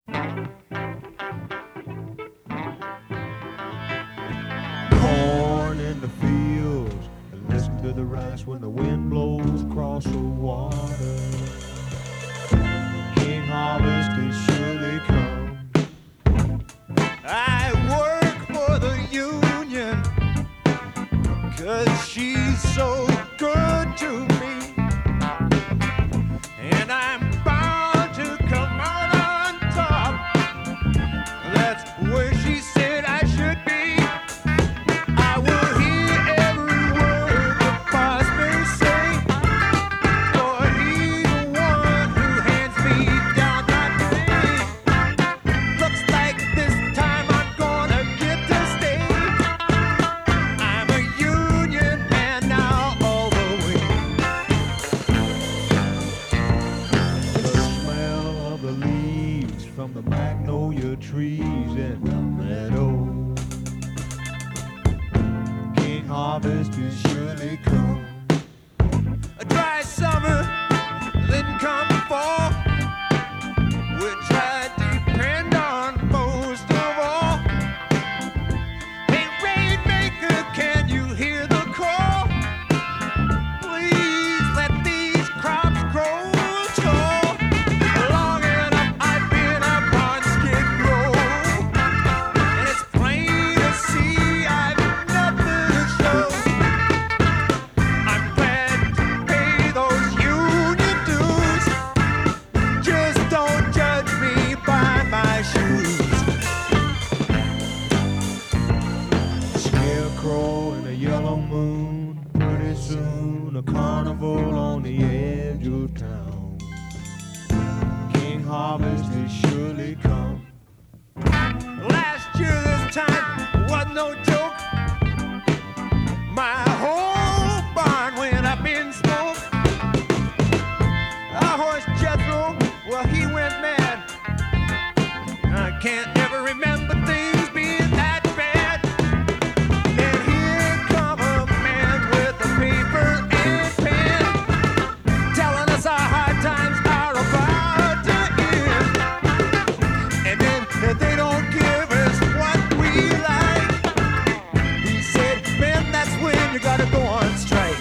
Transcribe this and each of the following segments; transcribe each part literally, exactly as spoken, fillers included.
Corn in the fields, and listen to the rice when the wind blows across the water. King harvest is surely come. I work for the union, 'cause she's so good to me. And I'm bound to come out on top. That's where she said I should be. I will hear every word the boss may say, for he's the one who hands me down my pay. Looks like this time I'm gonna get to stay. I'm a union man now all the way. The smell of the leaves from the magnolia trees in the meadow. King harvest is surely come. A dry summer, then come fall, which I depend on most of all. Hey, Rainmaker, can you hear the call? Please let these crops grow tall. Long enough I've been up on Skid Row, and it's plain to see I've nothing to show. I'm glad to pay those union dues. Just don't judge me by my shoes. Scarecrow in a yellow moon, pretty soon a carnival on the edge of town. King harvest is surely come. Last year this time was no joke. My whole barn went up in smoke. Our horse Jethro, well, he went mad. I can't ever remember things being that bad. And here come a man with a paper and pen, telling us our hard times are about to end. And then they don't give us what we like. He said, man, that's when you gotta go on strike.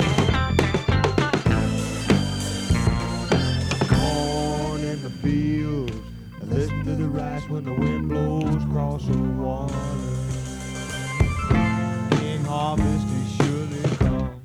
Corn in the fields, and listen to the rice when the wind blows across the water. King harvest is surely come.